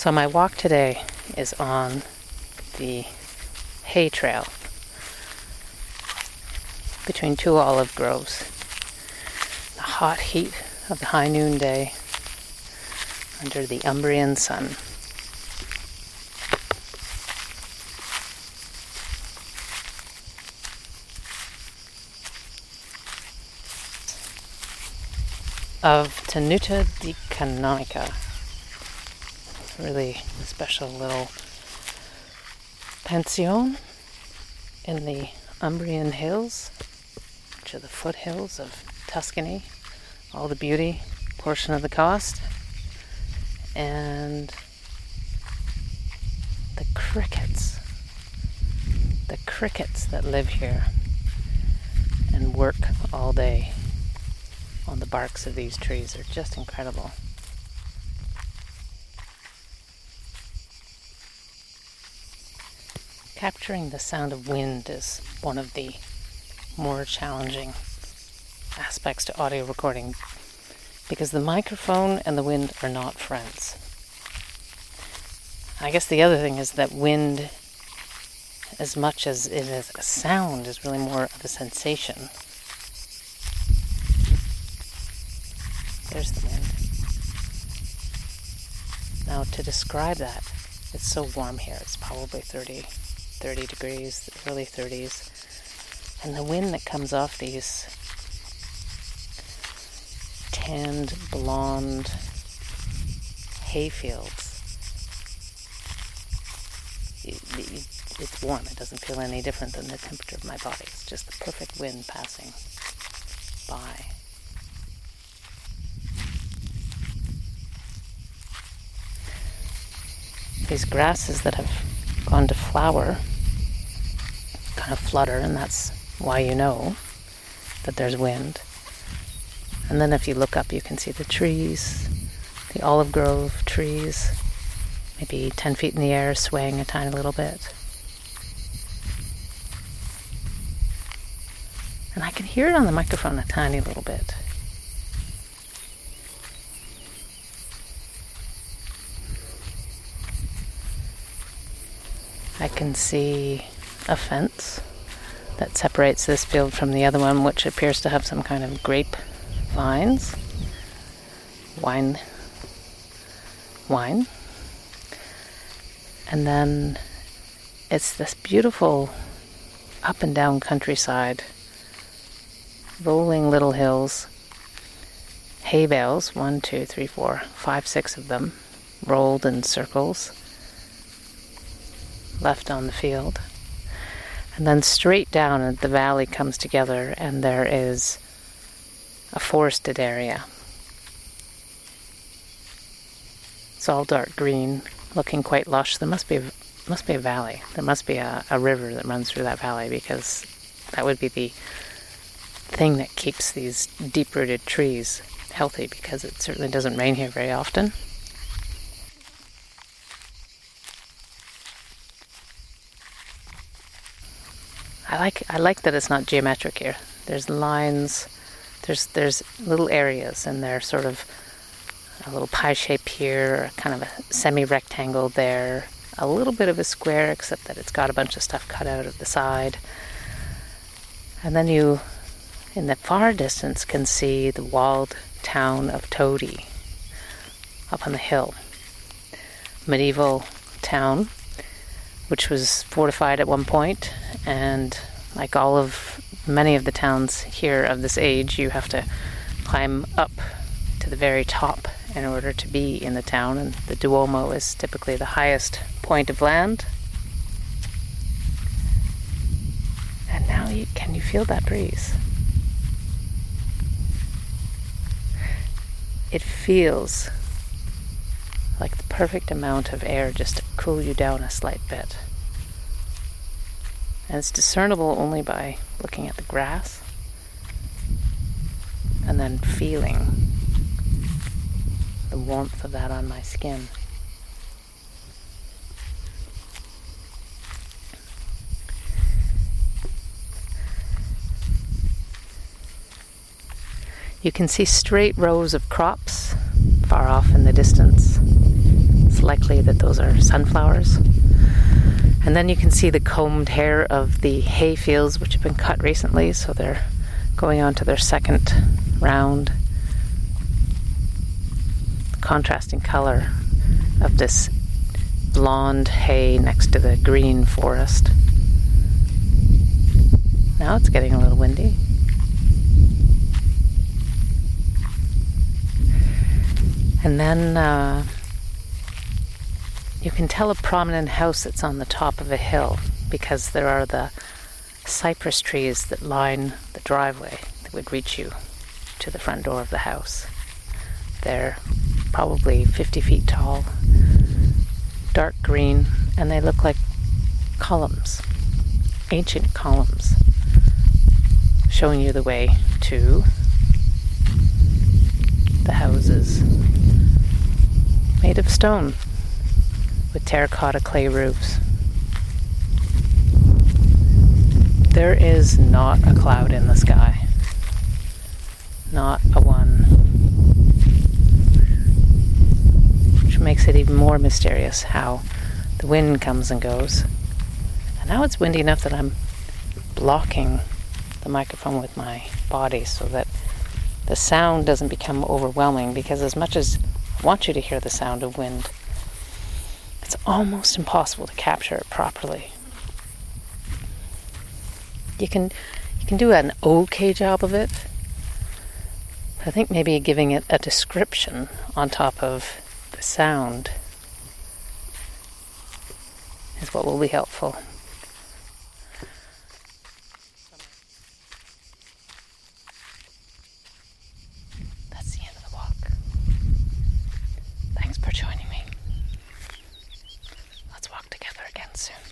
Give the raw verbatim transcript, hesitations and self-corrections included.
So my walk today is on the hay trail between two olive groves. The hot heat of the high noonday under the Umbrian sun. Of Tenuta di Canonica. Really special little pension in the Umbrian Hills, which are the foothills of Tuscany. All the beauty, portion of the cost, and the crickets. The crickets that live here and work all day on the barks of these trees are just incredible. Capturing the sound of wind is one of the more challenging aspects to audio recording because the microphone and the wind are not friends. I guess the other thing is that wind, as much as it is a sound, is really more of a sensation. There's the wind. Now, to describe that, it's so warm here. It's probably thirty, thirty degrees, early thirties. And the wind that comes off these tanned, blonde hayfields, it, it, it's warm. It doesn't feel any different than the temperature of my body. It's just the perfect wind passing by. These grasses that have gone to flower kind of flutter, and that's why you know that there's wind. And then if you look up, you can see the trees, the olive grove trees, maybe ten feet in the air, swaying a tiny little bit. And I can hear it on the microphone a tiny little bit. I can see a fence that separates this field from the other one, which appears to have some kind of grape vines, wine, wine. And then it's this beautiful up and down countryside, rolling little hills, hay bales, one, two, three, four, five, six of them, rolled in circles, left on the field. And then straight down the valley comes together and there is a forested area. It's all dark green, looking quite lush. There must be a, must be a valley. There must be a, a river that runs through that valley, because that would be the thing that keeps these deep-rooted trees healthy, because it certainly doesn't rain here very often. I like I like that it's not geometric here. There's lines, there's there's little areas, and they're sort of a little pie shape here, kind of a semi-rectangle there, a little bit of a square, except that it's got a bunch of stuff cut out of the side. And then you, in the far distance, can see the walled town of Todi up on the hill. Medieval town, which was fortified at one point, and like all of many of the towns here of this age, you have to climb up to the very top in order to be in the town, and the Duomo is typically the highest point of land. And now you, can you feel that breeze? It feels like the perfect amount of air just to cool you down a slight bit. And it's discernible only by looking at the grass and then feeling the warmth of that on my skin. You can see straight rows of crops far off in the distance. it's likely that those are sunflowers. And then you can see the combed hair of the hay fields, which have been cut recently, so they're going on to their second round. The contrasting color of this blonde hay next to the green forest. Now it's getting a little windy. And then uh, you can tell a prominent house that's on the top of a hill because there are the cypress trees that line the driveway that would reach you to the front door of the house. They're probably fifty feet tall, dark green, and they look like columns, ancient columns, showing you the way to the houses. Made of stone with terracotta clay roofs. There is not a cloud in the sky. Not a one. Which makes it even more mysterious how the wind comes and goes. And now it's windy enough that I'm blocking the microphone with my body so that the sound doesn't become overwhelming, because as much as I want you to hear the sound of wind, it's almost impossible to capture it properly. You can you can do an okay job of it, but I think maybe giving it a description on top of the sound is what will be helpful. That's the end of the walk. Thanks for joining me. Let's walk together again soon.